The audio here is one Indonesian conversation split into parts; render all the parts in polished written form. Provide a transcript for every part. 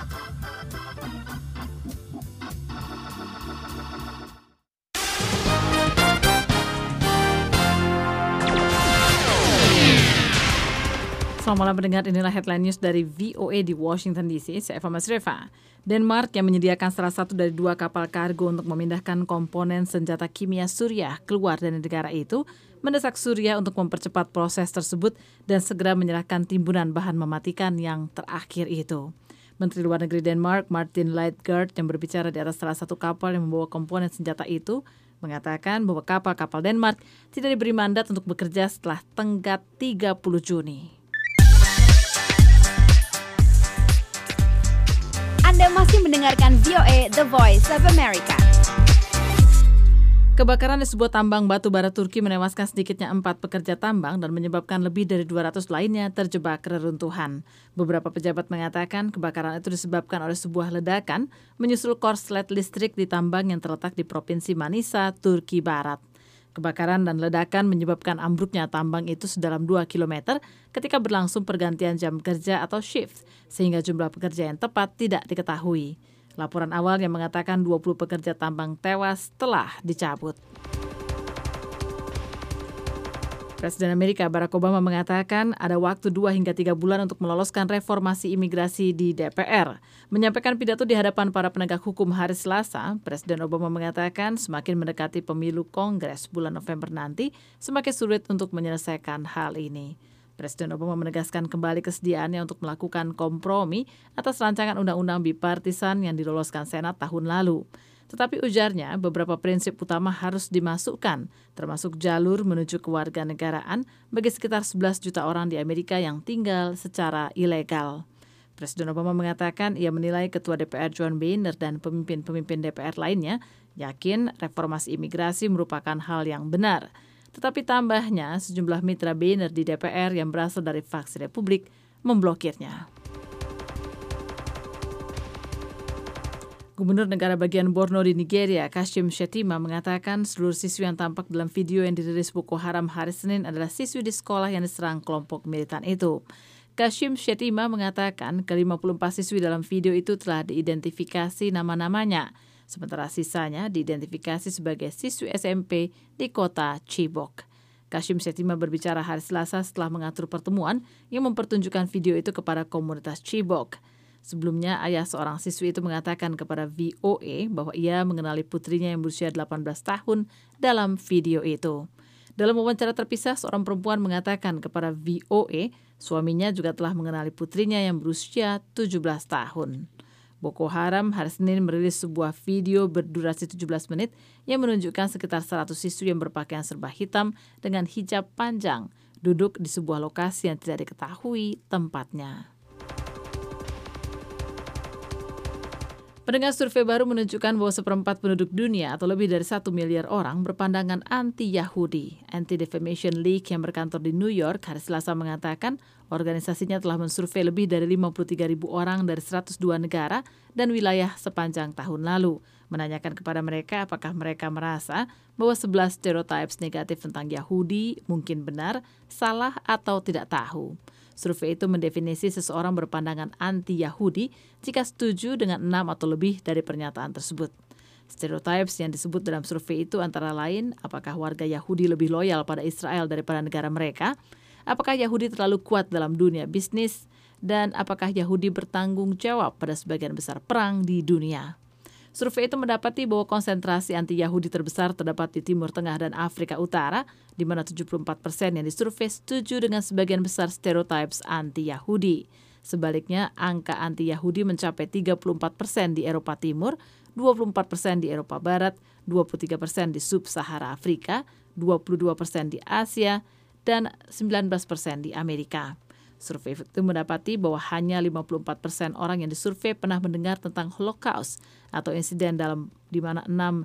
Selamat malam pendengar, inilah headline news dari VOA di Washington DC. Saya Eva Masreva. Denmark yang menyediakan salah satu dari 2 kapal kargo untuk memindahkan komponen senjata kimia Suriah keluar dari negara itu, mendesak Suriah untuk mempercepat proses tersebut dan segera menyerahkan timbunan bahan mematikan yang terakhir itu. Menteri Luar Negeri Denmark, Martin Lidegaard, yang berbicara di atas salah satu kapal yang membawa komponen senjata itu, mengatakan bahwa kapal-kapal Denmark tidak diberi mandat untuk bekerja setelah tenggat 30 Juni. Anda masih mendengarkan VOA The Voice of America. Kebakaran di sebuah tambang batu bara Turki menewaskan sedikitnya 4 pekerja tambang dan menyebabkan lebih dari 200 lainnya terjebak reruntuhan. Beberapa pejabat mengatakan kebakaran itu disebabkan oleh sebuah ledakan menyusul korslet listrik di tambang yang terletak di Provinsi Manisa, Turki Barat. Kebakaran dan ledakan menyebabkan ambruknya tambang itu sedalam 2 km ketika berlangsung pergantian jam kerja atau shift, sehingga jumlah pekerja yang tepat tidak diketahui. Laporan awal yang mengatakan 20 pekerja tambang tewas telah dicabut. Presiden Amerika Barack Obama mengatakan ada waktu 2 hingga 3 bulan untuk meloloskan reformasi imigrasi di DPR. Menyampaikan pidato di hadapan para penegak hukum hari Selasa, Presiden Obama mengatakan semakin mendekati pemilu Kongres bulan November nanti, semakin sulit untuk menyelesaikan hal ini. Presiden Obama menegaskan kembali kesediaannya untuk melakukan kompromi atas rancangan undang-undang bipartisan yang diloloskan Senat tahun lalu. Tetapi ujarnya beberapa prinsip utama harus dimasukkan, termasuk jalur menuju kewarganegaraan bagi sekitar 11 juta orang di Amerika yang tinggal secara ilegal. Presiden Obama mengatakan ia menilai Ketua DPR John Boehner dan pemimpin-pemimpin DPR lainnya yakin reformasi imigrasi merupakan hal yang benar. Tetapi tambahnya sejumlah mitra Boehner di DPR yang berasal dari faksi Republik memblokirnya. Gubernur negara bagian Borno di Nigeria, Kashim Shettima, mengatakan seluruh siswi yang tampak dalam video yang dirilis Boko Haram hari Senin adalah siswi di sekolah yang diserang kelompok militan itu. Kashim Shettima mengatakan ke-54 siswi dalam video itu telah diidentifikasi nama-namanya, sementara sisanya diidentifikasi sebagai siswi SMP di kota Chibok. Kashim Shettima berbicara hari Selasa setelah mengatur pertemuan yang mempertunjukkan video itu kepada komunitas Chibok. Sebelumnya, ayah seorang siswi itu mengatakan kepada VOA bahwa ia mengenali putrinya yang berusia 18 tahun dalam video itu. Dalam wawancara terpisah, seorang perempuan mengatakan kepada VOA, suaminya juga telah mengenali putrinya yang berusia 17 tahun. Boko Haram hari Senin merilis sebuah video berdurasi 17 menit yang menunjukkan sekitar 100 siswi yang berpakaian serba hitam dengan hijab panjang duduk di sebuah lokasi yang tidak diketahui tempatnya. Pendengar, survei baru menunjukkan bahwa 1/4 penduduk dunia atau lebih dari 1 miliar orang berpandangan anti-Yahudi. Anti-Defamation League yang berkantor di New York hari Selasa mengatakan organisasinya telah mensurvei lebih dari 53.000 orang dari 102 negara dan wilayah sepanjang tahun lalu, menanyakan kepada mereka apakah mereka merasa bahwa 11 stereotypes negatif tentang Yahudi mungkin benar, salah, atau tidak tahu. Survei itu mendefinisi seseorang berpandangan anti-Yahudi jika setuju dengan 6 atau lebih dari pernyataan tersebut. Stereotypes yang disebut dalam survei itu antara lain, apakah warga Yahudi lebih loyal pada Israel daripada negara mereka, apakah Yahudi terlalu kuat dalam dunia bisnis, dan apakah Yahudi bertanggung jawab pada sebagian besar perang di dunia. Survei itu mendapati bahwa konsentrasi anti-Yahudi terbesar terdapat di Timur Tengah dan Afrika Utara, di mana 74% yang disurvei setuju dengan sebagian besar stereotypes anti-Yahudi. Sebaliknya, angka anti-Yahudi mencapai 34% di Eropa Timur, 24% di Eropa Barat, 23% di Sub-Sahara Afrika, 22% di Asia, dan 19% di Amerika. Survei itu mendapati bahwa hanya 54% orang yang disurvei pernah mendengar tentang Holocaust atau insiden di mana 6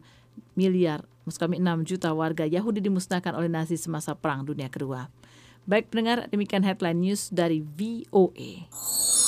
juta warga Yahudi dimusnahkan oleh Nazi semasa Perang Dunia Kedua. Baik pendengar, demikian headline news dari VOA.